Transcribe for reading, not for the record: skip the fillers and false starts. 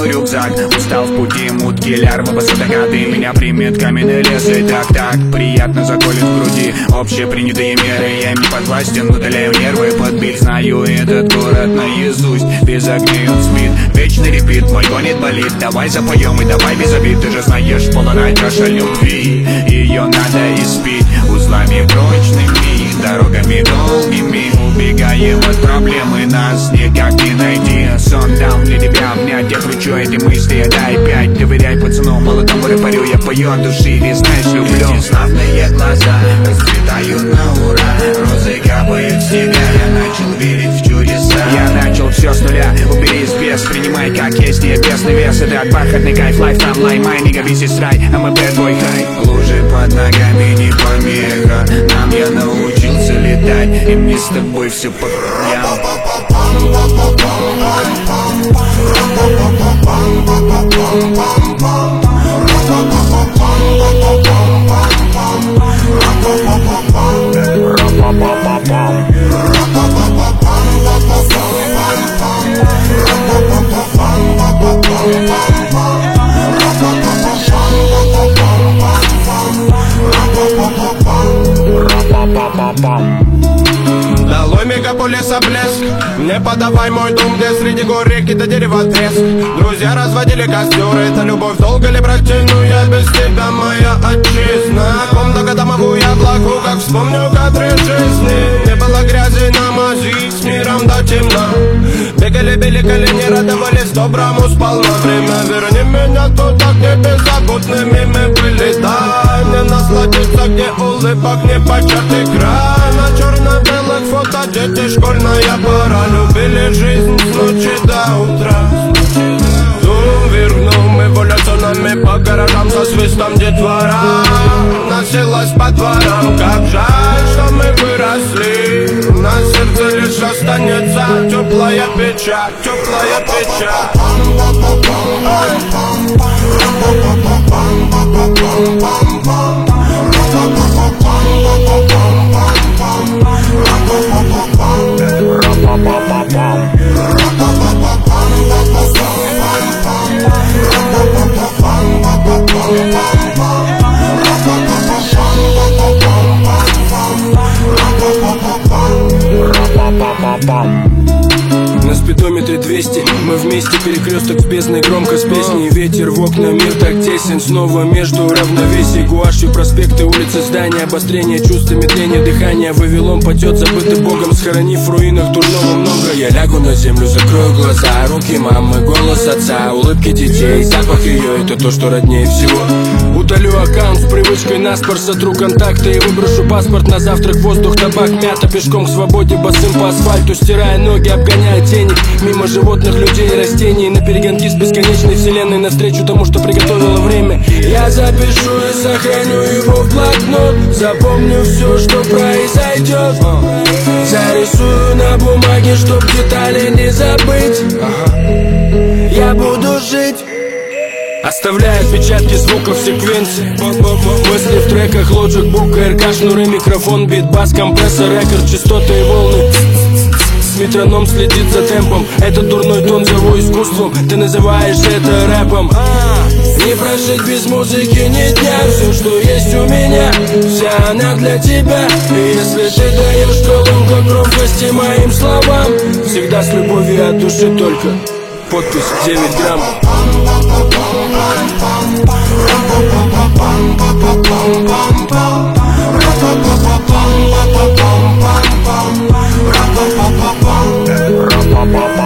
рюкзак. Устал в пути, мутки, лярвы, басатагаты. Меня примет каменный лес и так приятно заколет в груди общепринятые меры. Я им не подвластен, удаляю нервы под бит. Знаю этот город наизусть, без огней он спит. Вечный репит, мой гонит болит. Давай запоем и давай без обид. Ты же знаешь, полная чаша любви, ее надо испить узлами прочными, дорогами долгими. Убегаем от проблемы, нас никак не найти. Сон дал для тебя обнять, я кручу эти мысли, дай пять. Доверяй пацану, молодому рэперю, я пою от души, ты знаешь, люблю. Эти славные глаза расцветают на ура, розы капают с тебя, я начал верить в чудеса. Я начал все с нуля, убери из без, принимай как есть небесный вес. Это бархатный кайф, lifetime, лай, май, нигга, весь is right, I'm a bad boy, хай. Лужи под ногами не помеха, нам я научился летать, и мне с тобой все по краям. Долой мегаполиса блеск, не подавай мой дом, где среди гор реки до дерева треск. Друзья разводили костер, это любовь, долго ли протяну я без тебя, моя отчизна. Комната домовую я благу, как вспомню кадры жизни. Не было грязи на мази, с миром до темна. Бегали, били колени, радовались доброму сполна. Время верни меня туда, где беззаботными мы были. Дай мне насладиться, где улыбок не початый край. На черно-белых фото дети, школьная пора. Любили жизнь с ночи до утра. Дум вернул эволюционами по гаражам со свистом детвора. Носилась по дворам, как жаль, что мы выросли. На сердце лишь останется теплая печаль, теплая печаль. На спидометре 200, мы вместе, перекресток в бездной, громко с песней. Ветер в окна, мир так тесен, снова между равновесий. Гуашью проспекты, улицы, здания, обострение чувств, медление дыхания. Вавилон потет, забытый Богом, схоронив в руинах дурного много. Я лягу на землю, закрою глаза, руки мамы, голос отца, улыбки детей, запах ее, это то, что роднее всего. Удалю аккаунт с привычкой наспор, сотру контакты и выброшу паспорт на завтрак. Воздух, табак, мята, пешком к свободе, босым по асфальту, стирая ноги, обгоняя тени. Мимо животных, людей и растений, на перегонки с бесконечной вселенной, навстречу тому, что приготовило время. Я запишу и сохраню его в блокнот, запомню все, что произойдет. Зарисую на бумаге, чтоб детали не забыть. Я буду жить, оставляя отпечатки звуков в секвенции. Мысли в треках, Logic, Book, РК, шнуры, микрофон, бит, бас, компрессор, рекорд, частоты и волны. Метроном следит за темпом, этот дурной тон зову искусством. Ты называешь это рэпом. Не прожить без музыки ни дня. Все, что есть у меня, вся она для тебя. И если ты даешь колонку громкости моим словам, всегда с любовью от души только. Подпись 9 грамм. Ра-па-па-па-пам.